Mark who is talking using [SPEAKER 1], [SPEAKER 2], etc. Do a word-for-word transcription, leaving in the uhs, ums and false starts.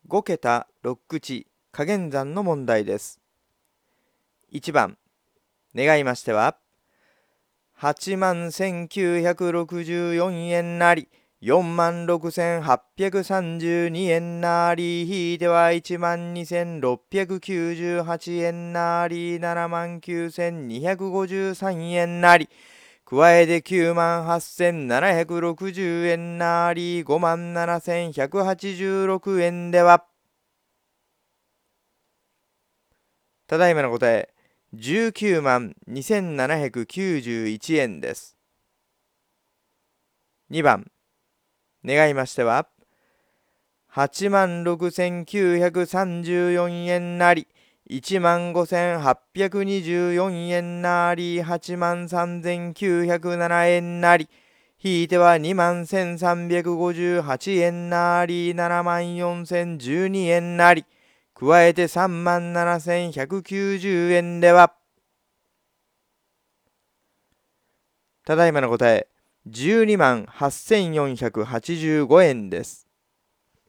[SPEAKER 1] ごけたろくくち加減算の問題です。いちばん、願いましては、はちまんせんきゅうひゃくろくじゅうよんえんなり、よんまんろくせんはっぴゃくさんじゅうにえんなり、ひいてはいちまんにせんろっぴゃくきゅうじゅうはちえんなり、ななまんきゅうせんにひゃくごじゅうさんえんなり、加えてきゅうまんはっせんななひゃくろくじゅうえんなり、ごまんななせんひゃくはちじゅうろくえんでは、ただいまの答え、じゅうきゅうまんにせんななひゃくきゅうじゅういちえんです。にばん、願いましては、はちまんろくせんきゅうひゃくさんじゅうよんえんなり、いちまんごせんはっぴゃくにじゅうよんえんなり、はちまんさんぜんきゅうひゃくななえんなり、ひいてはにまんせんさんびゃくごじゅうはちえんなり、ななまんよんせんじゅうにえんなり、加えてさんまんななせんひゃくきゅうじゅうえんでは、ただいまの答え、じゅうにまんはっせんよんひゃくはちじゅうごえんです。